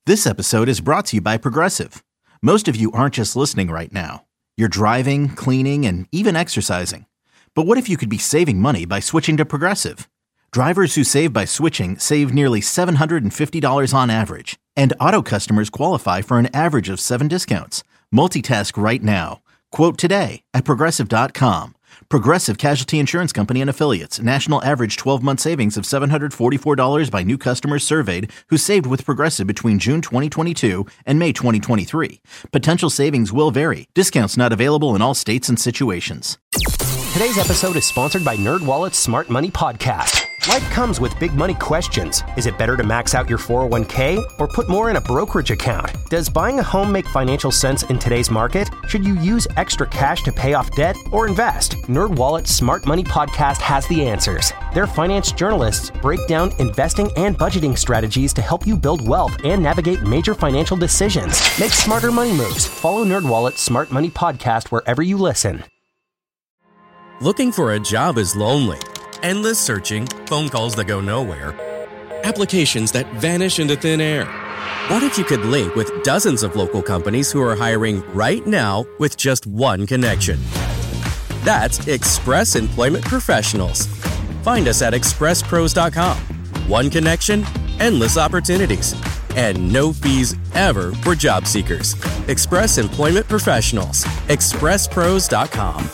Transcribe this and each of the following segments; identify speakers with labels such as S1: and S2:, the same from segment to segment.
S1: This episode is brought to you by Progressive. Most of you aren't just listening right now. You're driving, cleaning, and even exercising. But what if you could be saving money by switching to Progressive? Drivers who save by switching save nearly $750 on average. And auto customers qualify for an average of 7 discounts. Multitask right now. Quote today at Progressive.com. Progressive Casualty Insurance Company and Affiliates. National average 12-month savings of $744 by new customers surveyed who saved with Progressive between June 2022 and May 2023. Potential savings will vary. Discounts not available in all states and situations.
S2: Today's episode is sponsored by NerdWallet's Smart Money Podcast. Life comes with big money questions. Is it better to max out your 401k or put more in a brokerage account? Does buying a home make financial sense in today's market? Should you use extra cash to pay off debt or invest? NerdWallet's Smart Money Podcast has the answers. Their finance journalists break down investing and budgeting strategies to help you build wealth and navigate major financial decisions. Make smarter money moves. Follow NerdWallet's Smart Money Podcast wherever you listen.
S3: Looking for a job is lonely. Endless searching, phone calls that go nowhere, applications that vanish into thin air. What if you could link with dozens of local companies who are hiring right now with just one connection? That's Express Employment Professionals. Find us at expresspros.com. One connection, endless opportunities, and no fees ever for job seekers. Express Employment Professionals. expresspros.com.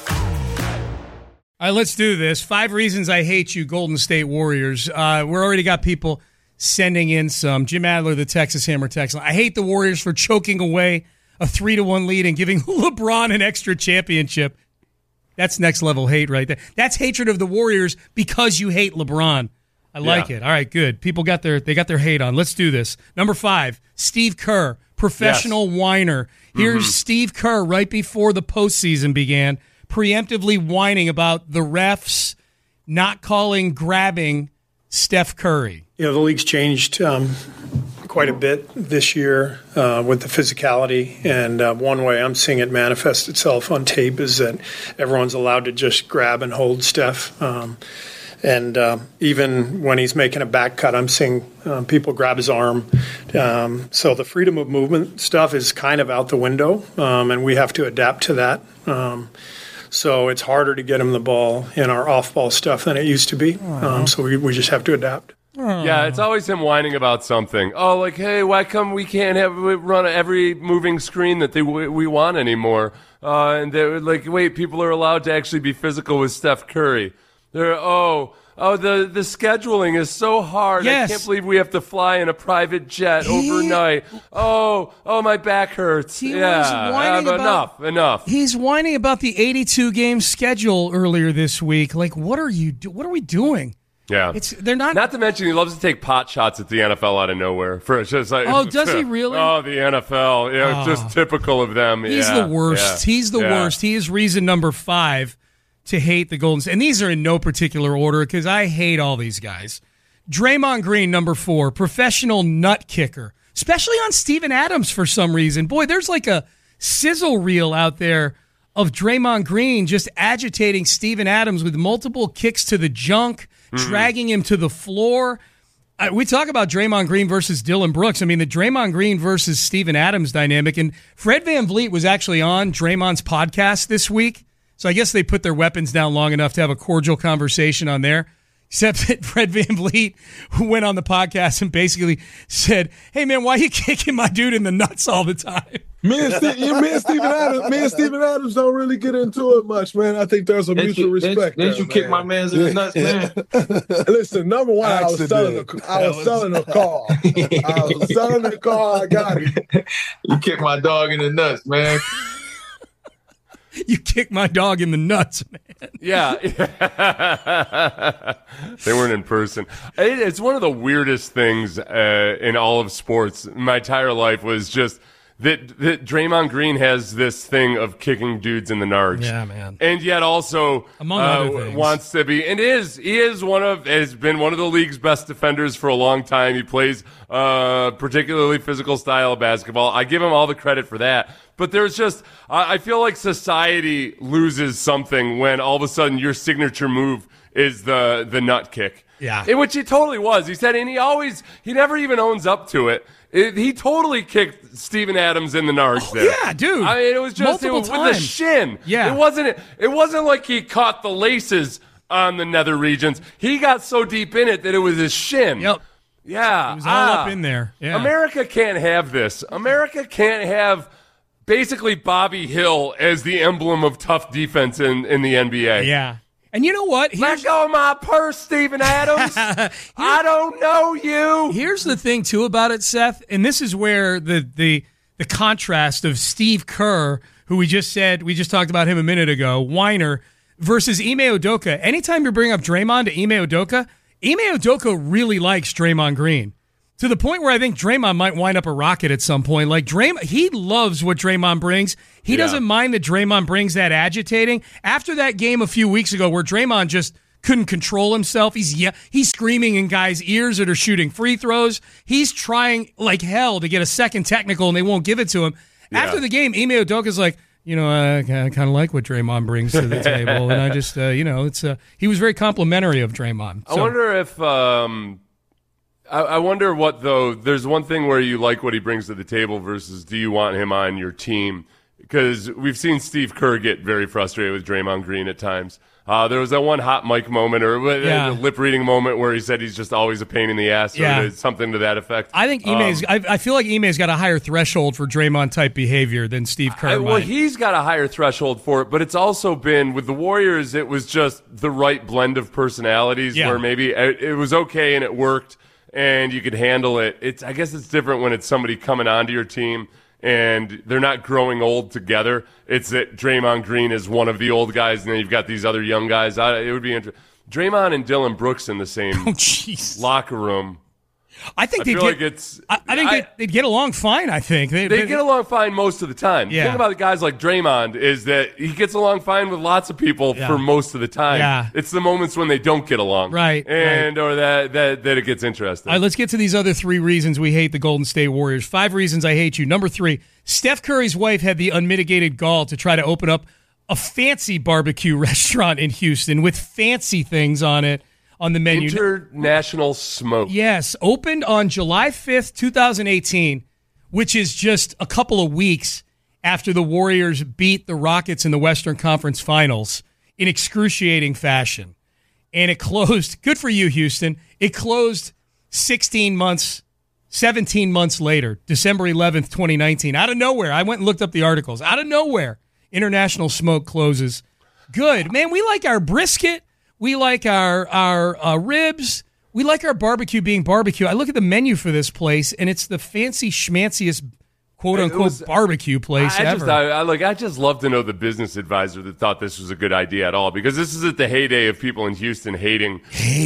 S4: All right, let's do this. 5 reasons I hate you, Golden State Warriors. We're already got people sending in some. Jim Adler, the Texas Hammer text line. I hate the Warriors for choking away a 3-1 lead and giving LeBron an extra championship. That's next level hate right there. That's hatred of the Warriors because you hate LeBron. I like it. All right, good. People got their hate on. Let's do this. Number 5, Steve Kerr, professional whiner. Here's Steve Kerr right before the postseason began, preemptively whining about the refs not calling grabbing Steph Curry.
S5: You know, the league's changed quite a bit this year with the physicality, and one way I'm seeing it manifest itself on tape is that everyone's allowed to just grab and hold Steph. And even when he's making a back cut, I'm seeing people grab his arm. So the freedom of movement stuff is kind of out the window, and we have to adapt to that. So it's harder to get him the ball in our off-ball stuff than it used to be. So we just have to adapt.
S6: Yeah, it's always him whining about something. Oh, like, hey, why come we can't run every moving screen that we want anymore? And they're like, wait, people are allowed to actually be physical with Steph Curry. They're, the scheduling is so hard.
S4: Yes.
S6: I can't believe we have to fly in a private jet overnight. Oh, my back hurts.
S4: He was whining about,
S6: enough.
S4: He's whining about the 82-game schedule earlier this week. Like, what are we doing?
S6: Yeah.
S4: They're not.
S6: Not to mention he loves to take pot shots at the NFL out of nowhere. Just like,
S4: oh, does he really?
S6: Oh, the NFL. Yeah, just typical of them.
S4: He's the worst.
S6: Yeah.
S4: He's the worst. He is reason number 5 to hate the Golden State. And these are in no particular order because I hate all these guys. Draymond Green, number 4, professional nut kicker, especially on Steven Adams for some reason. Boy, there's like a sizzle reel out there of Draymond Green just agitating Steven Adams with multiple kicks to the junk, dragging him to the floor. We talk about Draymond Green versus Dylan Brooks. I mean, the Draymond Green versus Steven Adams dynamic. And Fred VanVleet was actually on Draymond's podcast this week. So I guess they put their weapons down long enough to have a cordial conversation on there. Except that Fred VanVleet, who went on the podcast and basically said, hey, man, why are you kicking my dude in the nuts all the time?
S7: Me and Steven Adams don't really get into it much, man. I think there's a mutual respect.
S8: Didn't you kick my man's in the nuts, man?
S7: Listen, number one, I was selling a car. I was selling a car. I got it.
S8: You kicked my dog in the nuts, man.
S4: You kicked my dog in the nuts, man.
S6: Yeah. They weren't in person. It's one of the weirdest things in all of sports. My entire life was just that Draymond Green has this thing of kicking dudes in the nards.
S4: Yeah, man.
S6: And yet also
S4: among other things,
S6: wants to be, and has been one of the league's best defenders for a long time. He plays particularly physical style of basketball. I give him all the credit for that. But there's just, I feel like society loses something when all of a sudden your signature move is the nut kick.
S4: Yeah.
S6: Which he totally was. He said, and he never even owns up to it. He totally kicked Steven Adams in the nards there.
S4: Yeah, dude.
S6: I mean, it was just
S4: Multiple
S6: with the
S4: times.
S6: shin.
S4: Yeah.
S6: It wasn't like he caught the laces on the nether regions. He got so deep in it that it was his shin.
S4: Yep.
S6: Yeah.
S4: It was all up in there. Yeah.
S6: America can't have this. America can't have basically Bobby Hill as the emblem of tough defense in the NBA.
S4: Yeah. And you know what?
S6: Let go of my purse, Steven Adams. I don't know you.
S4: Here's the thing, too, about it, Seth, and this is where the contrast of Steve Kerr, who we just talked about him a minute ago, whiner, versus Ime Udoka. Anytime you bring up Draymond to Ime Udoka really likes Draymond Green. To the point where I think Draymond might wind up a Rocket at some point. Like he loves what Draymond brings. He doesn't mind that Draymond brings that agitating. After that game a few weeks ago where Draymond just couldn't control himself, he's screaming in guys' ears that are shooting free throws. He's trying like hell to get a second technical and they won't give it to him. Yeah. After the game, Ime Udoka's like, I kind of like what Draymond brings to the table, and I just, he was very complimentary of Draymond. So.
S6: I wonder if. I wonder what, though, there's one thing where you like what he brings to the table versus do you want him on your team? Because we've seen Steve Kerr get very frustrated with Draymond Green at times. There was that one hot mic moment or a lip-reading moment where he said he's just always a pain in the ass or something to that effect.
S4: I think I feel like Ime's got a higher threshold for Draymond-type behavior than Steve Kerr might.
S6: Well, he's got a higher threshold for it, but it's also been, with the Warriors, it was just the right blend of personalities where maybe it was okay and it worked. And you could handle it. I guess it's different when it's somebody coming onto your team and they're not growing old together. It's that Draymond Green is one of the old guys, and then you've got these other young guys. It would be interesting. Draymond and Dylan Brooks in the same locker room.
S4: I think they'd get along fine. I think
S6: they get along fine most of the time.
S4: Yeah.
S6: The thing about the guys like Draymond is that he gets along fine with lots of people for most of the time.
S4: Yeah.
S6: It's the moments when they don't get along,
S4: right?
S6: Or that it gets interesting.
S4: All right, let's get to these other 3 reasons we hate the Golden State Warriors. 5 reasons I hate you. Number 3, Steph Curry's wife had the unmitigated gall to try to open up a fancy barbecue restaurant in Houston with fancy things on it. On the menu.
S6: International Smoke.
S4: Yes, opened on July 5th, 2018, which is just a couple of weeks after the Warriors beat the Rockets in the Western Conference Finals in excruciating fashion. And it closed, good for you, Houston, it closed 17 months later, December 11th, 2019. Out of nowhere, I went and looked up the articles. Out of nowhere, International Smoke closes. Good. Man, we like our brisket. We like our ribs. We like our barbecue being barbecue. I look at the menu for this place, and it's the fancy schmanciest quote-unquote barbecue place ever.
S6: I just love to know the business advisor that thought this was a good idea at all, because this is at the heyday of people in Houston hating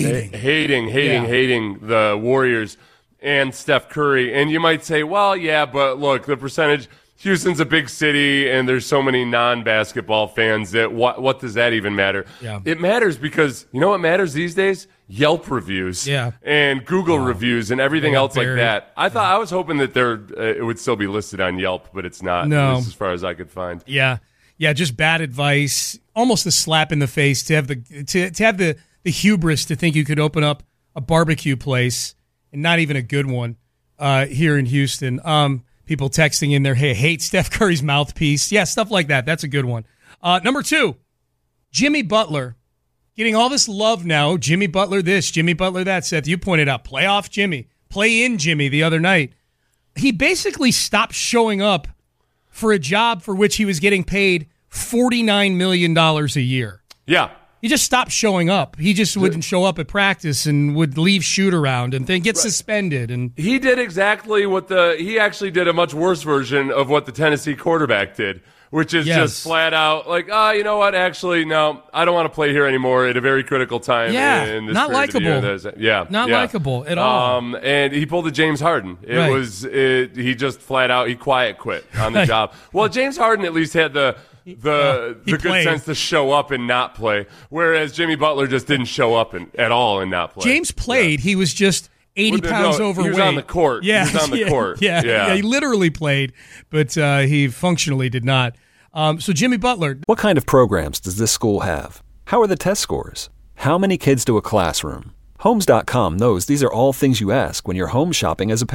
S6: the Warriors and Steph Curry. And you might say, well, yeah, but look, the percentage – Houston's a big city, and there's so many non-basketball fans that what does that even matter?
S4: Yeah.
S6: It matters because, you know what matters these days? Yelp reviews and Google reviews and everything else like that. I was hoping that it would still be listed on Yelp, but it's not.
S4: No.
S6: As far as I could find.
S4: Yeah, just bad advice, almost a slap in the face to have the hubris to think you could open up a barbecue place, and not even a good one here in Houston. People texting in there, hey, hate Steph Curry's mouthpiece. Yeah, stuff like that. That's a good one. Number 2, Jimmy Butler. Getting all this love now. Jimmy Butler this, Jimmy Butler that. Seth, you pointed out playoff Jimmy, play-in Jimmy the other night. He basically stopped showing up for a job for which he was getting paid $49 million a year.
S6: Yeah.
S4: He just stopped showing up. He just wouldn't show up at practice and would leave shoot around and then get suspended. And
S6: he did exactly he actually did a much worse version of what the Tennessee quarterback did, which is just flat out like, you know what? Actually, no, I don't want to play here anymore at a very critical time. In this
S4: not likable.
S6: Not
S4: likable at all.
S6: And he pulled a James Harden. He just flat out, he quiet quit on the job. Well, James Harden at least had the good sense to show up and not play, whereas Jimmy Butler just didn't show up at all and not play.
S4: James played. He was just 80 pounds overweight.
S6: He was on the court.
S4: Yeah,
S6: he was on the court.
S4: Yeah, he literally played, but he functionally did not. So Jimmy Butler.
S9: What kind of programs does this school have? How are the test scores? How many kids do a classroom? Homes.com knows these are all things you ask when you're home shopping as a parent.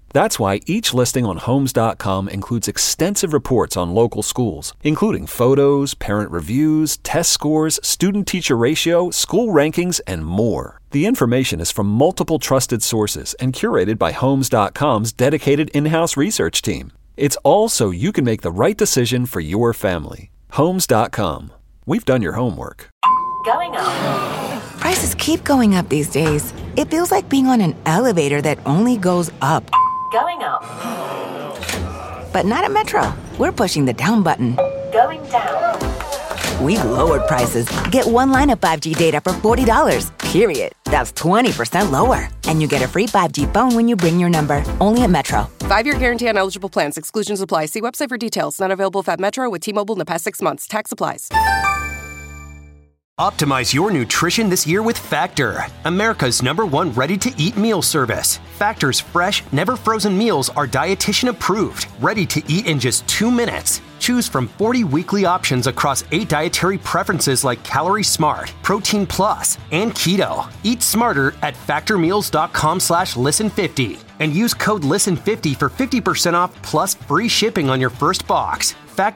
S9: That's why each listing on Homes.com includes extensive reports on local schools, including photos, parent reviews, test scores, student-teacher ratio, school rankings, and more. The information is from multiple trusted sources and curated by Homes.com's dedicated in-house research team. It's all so you can make the right decision for your family. Homes.com. We've done your homework.
S10: Going up. Prices keep going up these days. It feels like being on an elevator that only goes up. Going up. But not at Metro. We're pushing the down button. Going down. We've lowered prices. Get one line of 5G data for $40, period. That's 20% lower. And you get a free 5G phone when you bring your number. Only at Metro.
S11: 5-year guarantee on eligible plans. Exclusions apply. See website for details. Not available at Metro with T-Mobile in the past 6 months. Tax applies.
S2: Optimize your nutrition this year with Factor, America's #1 ready-to-eat meal service. Factor's fresh, never-frozen meals are dietitian approved, ready to eat in just 2 minutes. Choose from 40 weekly options across 8 dietary preferences like Calorie Smart, Protein Plus, and Keto. Eat smarter at factormeals.com/listen50 and use code LISTEN50 for 50% off plus free shipping on your first box.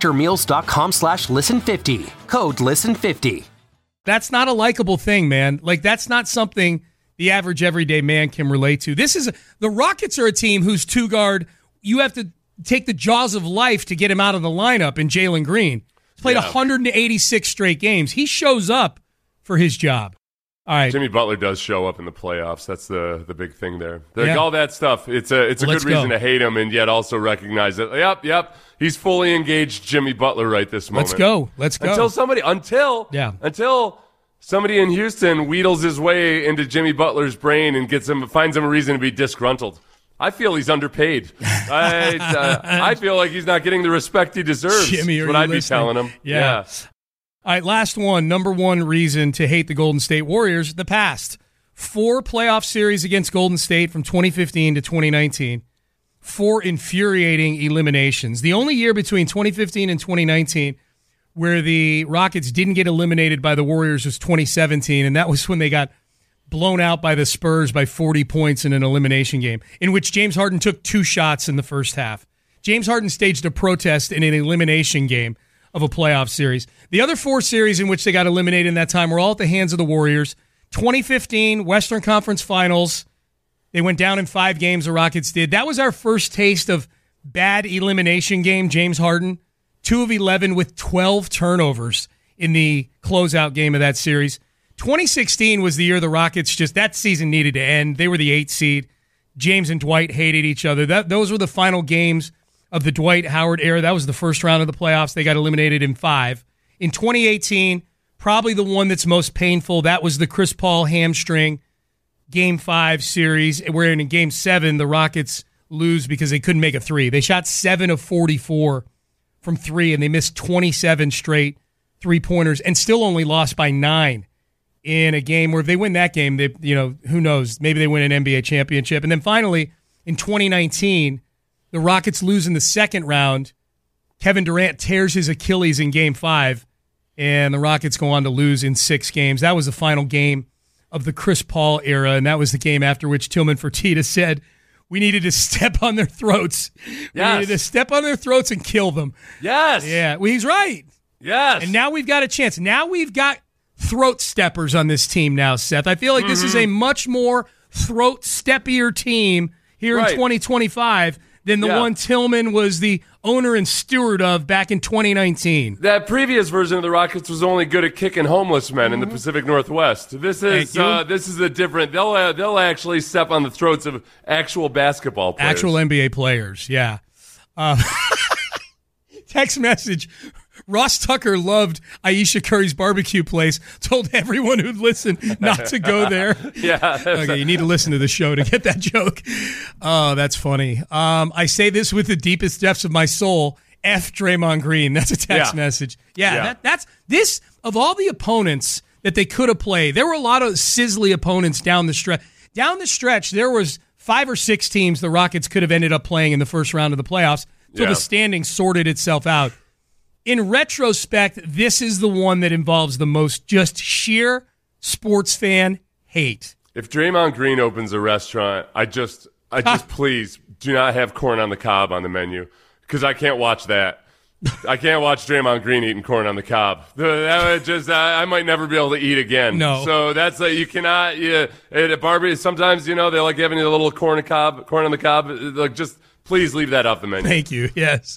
S2: Factormeals.com/listen50. Code LISTEN50.
S4: That's not a likable thing, man. Like, that's not something the average everyday man can relate to. The Rockets are a team whose two-guard, you have to take the jaws of life to get him out of the lineup in Jalen Green. He's played 186 straight games. He shows up for his job. All right.
S6: Jimmy Butler does show up in the playoffs. That's the big thing there. All that stuff. It's a good reason to hate him and yet also recognize that, yep, he's fully engaged Jimmy Butler right this moment.
S4: Let's go.
S6: Until somebody in Houston wheedles his way into Jimmy Butler's brain and finds him a reason to be disgruntled. I feel he's underpaid. I feel like he's not getting the respect he deserves.
S4: Jimmy,
S6: That's what I'd be telling him. Yeah.
S4: All right, last one. Number one reason to hate the Golden State Warriors, the past. 4 playoff series against Golden State from 2015 to 2019. 4 infuriating eliminations. The only year between 2015 and 2019 where the Rockets didn't get eliminated by the Warriors was 2017, and that was when they got blown out by the Spurs by 40 points in an elimination game, in which James Harden took 2 shots in the first half. James Harden staged a protest in an elimination game of a playoff series. The other 4 series in which they got eliminated in that time were all at the hands of the Warriors. 2015 Western Conference Finals. They went down in 5 games, the Rockets did. That was our first taste of bad elimination game, James Harden. 2 of 11 with 12 turnovers in the closeout game of that series. 2016 was the year the Rockets that season needed to end. They were the 8th seed. James and Dwight hated each other. Those were the final games of the Dwight Howard era. That was the first round of the playoffs. They got eliminated in 5. In 2018, probably the one that's most painful, that was the Chris Paul hamstring Game 5 series, where in Game 7, the Rockets lose because they couldn't make a 3. They shot 7 of 44 from 3, and they missed 27 straight three-pointers and still only lost by 9 in a game where if they win that game, who knows, maybe they win an NBA championship. And then finally, in 2019, the Rockets lose in the second round. Kevin Durant tears his Achilles in Game 5, and the Rockets go on to lose in 6 games. That was the final game of the Chris Paul era, and that was the game after which Tillman Fertitta said, we needed to step on their throats.
S6: Yes.
S4: We needed to step on their throats and kill them.
S6: Yes.
S4: Yeah, well, he's right.
S6: Yes.
S4: And now we've got a chance. Now we've got throat steppers on this team now, Seth. I feel like this is a much more throat steppier team here in 2025 than the one Tillman was the owner and steward of back in 2019.
S6: That previous version of the Rockets was only good at kicking homeless men in the Pacific Northwest. This is a different. They'll actually step on the throats of actual basketball players,
S4: actual NBA players. Yeah. Text message. Ross Tucker loved Aisha Curry's barbecue place, told everyone who'd listen not to go there. Okay, you need to listen to the show to get that joke. Oh, that's funny. I say this with the deepest depths of my soul. F Draymond Green. That's a text message. That's this, of all the opponents that they could have played, there were a lot of sizzly opponents down the stretch. Down the stretch, there was 5 or 6 teams the Rockets could have ended up playing in the first round of the playoffs until the standing sorted itself out. In retrospect, this is the one that involves the most just sheer sports fan hate.
S6: If Draymond Green opens a restaurant, I just please do not have corn on the cob on the menu because I can't watch that. I can't watch Draymond Green eating corn on the cob. That would just I might never be able to eat again.
S4: No.
S6: So that's you cannot. At Barbie, sometimes they like having a little corn on the cob. Like just please leave that off the menu.
S4: Thank you. Yes.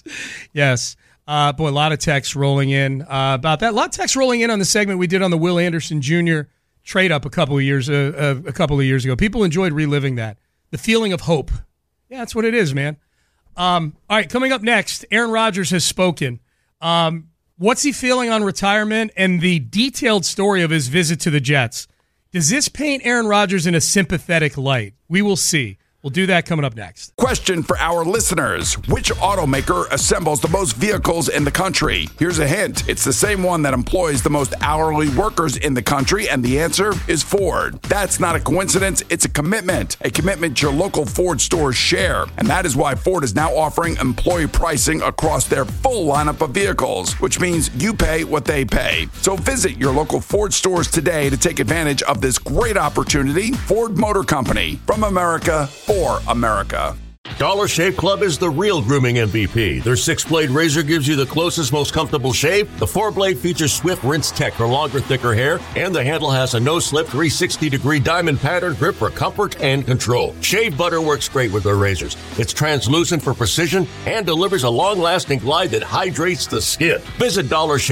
S4: Boy, a lot of texts rolling in about that. A lot of texts rolling in on the segment we did on the Will Anderson Jr. trade up a couple of years ago. People enjoyed reliving that. The feeling of hope. Yeah, that's what it is, man. All right, coming up next, Aaron Rodgers has spoken. What's he feeling on retirement and the detailed story of his visit to the Jets? Does this paint Aaron Rodgers in a sympathetic light? We will see. We'll do that coming up next.
S12: Question for our listeners. Which automaker assembles the most vehicles in the country? Here's a hint. It's the same one that employs the most hourly workers in the country, and the answer is Ford. That's not a coincidence. It's a commitment your local Ford stores share. And that is why Ford is now offering employee pricing across their full lineup of vehicles, which means you pay what they pay. So visit your local Ford stores today to take advantage of this great opportunity. Ford Motor Company, from America for America.
S13: Dollar Shave Club is the real grooming MVP. Their 6-blade razor gives you the closest, most comfortable shave. The 4-blade features Swift Rinse Tech for longer, thicker hair, and the handle has a no-slip 360-degree diamond pattern grip for comfort and control. Shave butter works great with their razors. It's translucent for precision and delivers a long-lasting glide that hydrates the skin. Visit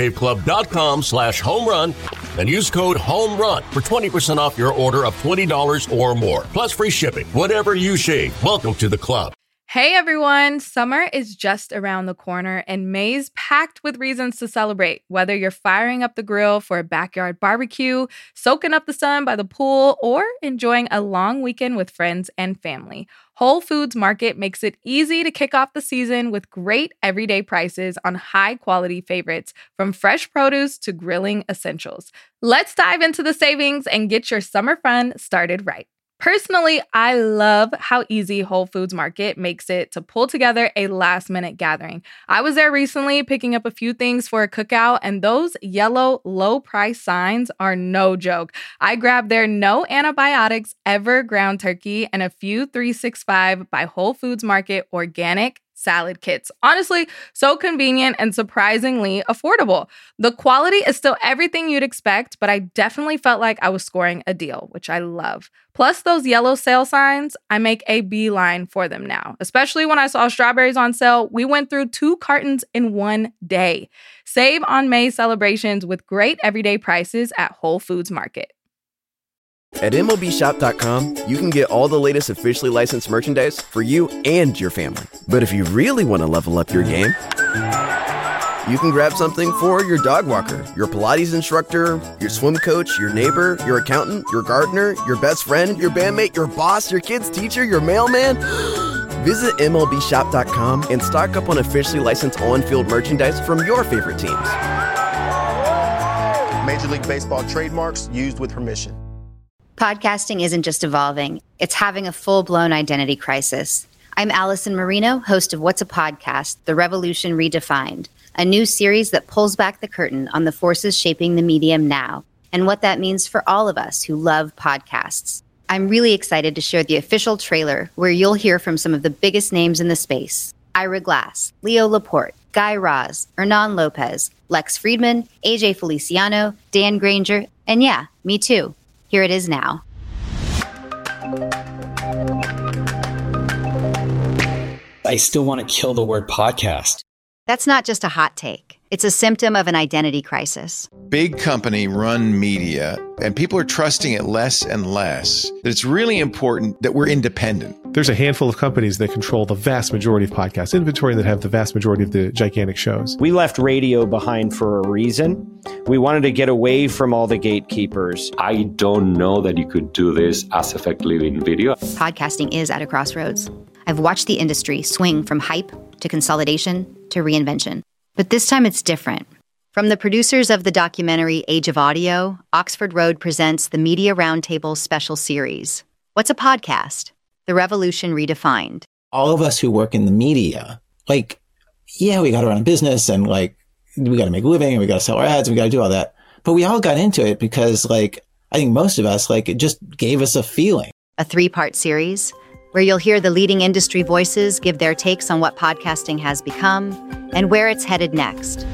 S13: dollarshaveclub.com/homerun and use code HOMERUN for 20% off your order of $20 or more, plus free shipping. Whatever you shave, welcome to the club.
S14: Hey everyone, summer is just around the corner and May's packed with reasons to celebrate. Whether you're firing up the grill for a backyard barbecue, soaking up the sun by the pool, or enjoying a long weekend with friends and family, Whole Foods Market makes it easy to kick off the season with great everyday prices on high-quality favorites, from fresh produce to grilling essentials. Let's dive into the savings and get your summer fun started right. Personally, I love how easy Whole Foods Market makes it to pull together a last-minute gathering. I was there recently picking up a few things for a cookout, and those yellow low-price signs are no joke. I grabbed their no antibiotics ever ground turkey and a few 365 by Whole Foods Market organic salad kits. Honestly, so convenient and surprisingly affordable. The quality is still everything you'd expect, but I definitely felt like I was scoring a deal, which I love. Plus those yellow sale signs, I make a beeline for them now. Especially when I saw strawberries on sale, we went through 2 cartons in one day. Save on May celebrations with great everyday prices at Whole Foods Market.
S15: At MLBshop.com, you can get all the latest officially licensed merchandise for you and your family. But if you really want to level up your game, you can grab something for your dog walker, your Pilates instructor, your swim coach, your neighbor, your accountant, your gardener, your best friend, your bandmate, your boss, your kid's teacher, your mailman. Visit MLBshop.com and stock up on officially licensed on-field merchandise from your favorite teams.
S16: Major League Baseball trademarks used with permission.
S17: Podcasting isn't just evolving, it's having a full-blown identity crisis. I'm Allison Marino, host of What's a Podcast? The Revolution Redefined, a new series that pulls back the curtain on the forces shaping the medium now and what that means for all of us who love podcasts. I'm really excited to share the official trailer where you'll hear from some of the biggest names in the space. Ira Glass, Leo Laporte, Guy Raz, Hernan Lopez, Lex Friedman, AJ Feliciano, Dan Granger, and yeah, me too. Here it is now.
S18: I still want to kill the word podcast.
S17: That's not just a hot take. It's a symptom of an identity crisis.
S19: Big company run media, and people are trusting it less and less. That it's really important that we're independent.
S20: There's a handful of companies that control the vast majority of podcast inventory and that have the vast majority of the gigantic shows.
S21: We left radio behind for a reason. We wanted to get away from all the gatekeepers.
S22: I don't know that you could do this as effectively in video.
S17: Podcasting is at a crossroads. I've watched the industry swing from hype to consolidation to reinvention. But this time it's different. From the producers of the documentary Age of Audio, Oxford Road presents the Media Roundtable special series. What's a podcast? The Revolution Redefined.
S18: All of us who work in the media, we got to run a business and we got to make a living and we got to sell our ads and we got to do all that. But we all got into it because I think most of us, it just gave us a feeling.
S17: A 3-part series. where you'll hear the leading industry voices give their takes on what podcasting has become and where it's headed next.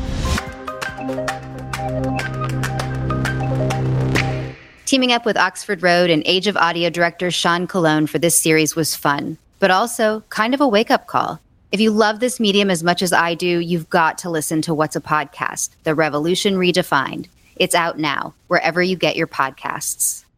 S17: Teaming up with Oxford Road and Age of Audio director Sean Colon for this series was fun, but also kind of a wake-up call. If you love this medium as much as I do, you've got to listen to What's a Podcast? The Revolution Redefined. It's out now, wherever you get your podcasts.